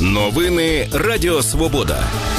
Новини Радіо Свобода.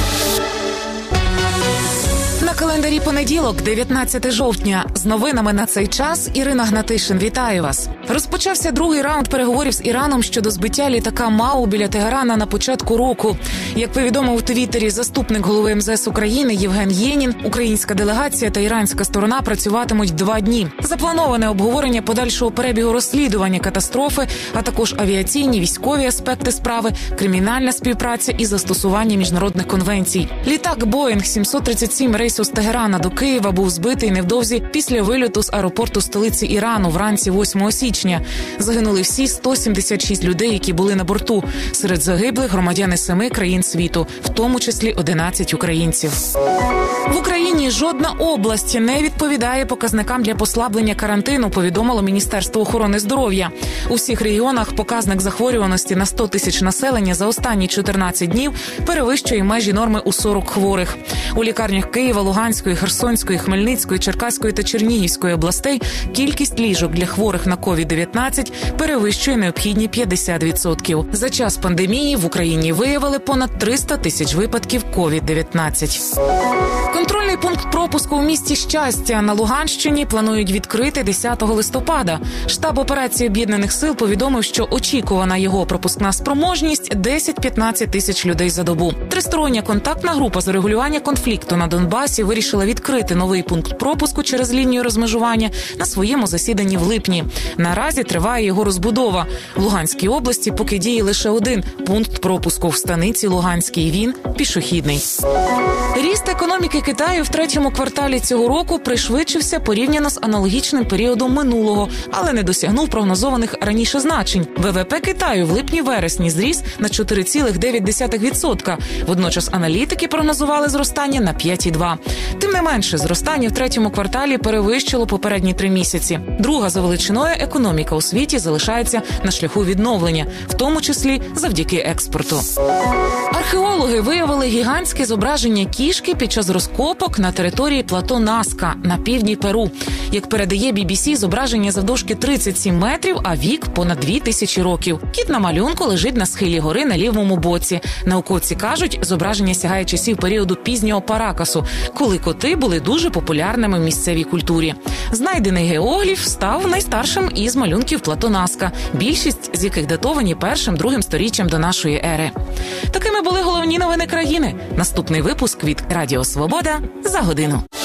На календарі понеділок, 19 жовтня. З новинами на цей час Ірина Гнатишин. Вітаю вас. Розпочався другий раунд переговорів з Іраном щодо збиття літака МАУ біля Тегерана на початку року. Як повідомив у Твіттері заступник голови МЗС України Євген Єнін, українська делегація та іранська сторона працюватимуть 2 дні. Заплановане обговорення подальшого перебігу розслідування катастрофи, а також авіаційні, військові аспекти справи, кримінальна співпраця і застосування міжнародних конвенцій. Літак Боїнг 737 рейсу з Тегерана до Києва був збитий невдовзі після вильоту з аеропорту столиці Ірану вранці 8 січня. Загинули всі 176 людей, які були на борту. Серед загиблих громадяни 7 країн світу, в тому числі 11 українців. В Україні жодна область не відповідає показникам для послаблення карантину, повідомило Міністерство охорони здоров'я. У всіх регіонах показник захворюваності на 100 тисяч населення за останні 14 днів перевищує межі норми у 40 хворих. У лікарнях Києва, Луганської, Херсонської, Хмельницької, Черкаської та Чернігівської областей кількість ліжок для хворих на COVID-19 перевищує необхідні 50%. За час пандемії в Україні виявили понад 300 тисяч випадків COVID-19. Контрольний пункт пропуску у місті Щастя на Луганщині планують відкрити 10 листопада. Штаб операції Об'єднаних сил повідомив, що очікувана його пропускна спроможність – 10-15 тисяч людей за добу. Тристороння контактна група з регулювання конфлікту на Донбасі вирішила відкрити новий пункт пропуску через лінію розмежування на своєму засіданні в липні. Наразі триває його розбудова. В Луганській області поки діє лише один пункт пропуску в станиці Луганській. Він пішохідний. Ріст економіки Китаю в третьому кварталі цього року пришвидшився порівняно з аналогічним періодом минулого, але не досягнув прогнозованих раніше значень. ВВП Китаю в липні-вересні зріс на 4,9%. Водночас аналітики прогнозували зростання на 5,2%. Тим не менше, зростання в третьому кварталі перевищило попередні 3 місяці. Друга за величиною економіка у світі залишається на шляху відновлення, в тому числі завдяки експорту. Археологи виявили гігантське зображення кішки під час розкопок на території плато Наска на півдні Перу. Як передає BBC, зображення завдовжки 37 метрів, а вік понад 2000 років. Кіт на малюнку лежить на схилі гори на лівому боці. Науковці кажуть, зображення сягає часів періоду пізнього Паракасу, коли коти були дуже популярними в місцевій культурі. Знайдений геогліф став найстаршим із малюнків плато Наска, більшість з яких датовані 1-2 сторіччям до нашої ери. Такими були головні новини країни. Наступний випуск від Радіо Свобода за годину.